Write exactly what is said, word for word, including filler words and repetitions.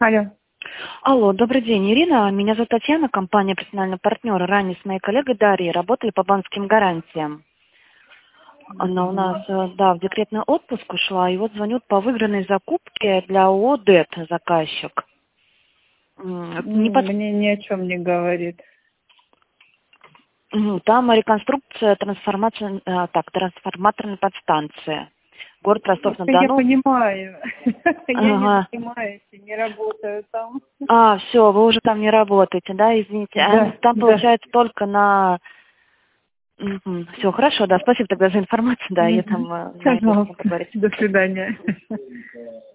Алло. Алло, добрый день, Ирина. Меня зовут Татьяна, компания «Персональный партнер». Ранее с моей коллегой Дарьей работали по банковским гарантиям. Она у нас, э, да, в декретный отпуск ушла, и вот звонят по выигранной закупке для ООО «ДЭТ» заказчик. М, Не М, под... Мне ни о чем не говорит. Мгм, Там реконструкция трансформация, э, так, трансформаторной подстанции. Город Это я Ростов-на-Дону. понимаю. Я не Ага. занимаюсь и не работаю там. А, все, вы уже там не работаете, да, извините. А Да, там да. получается только на... Все, хорошо, да, спасибо тогда за информацию, да, я Мгм. там э, найду с кем Пожалуйста. поговорить. До свидания.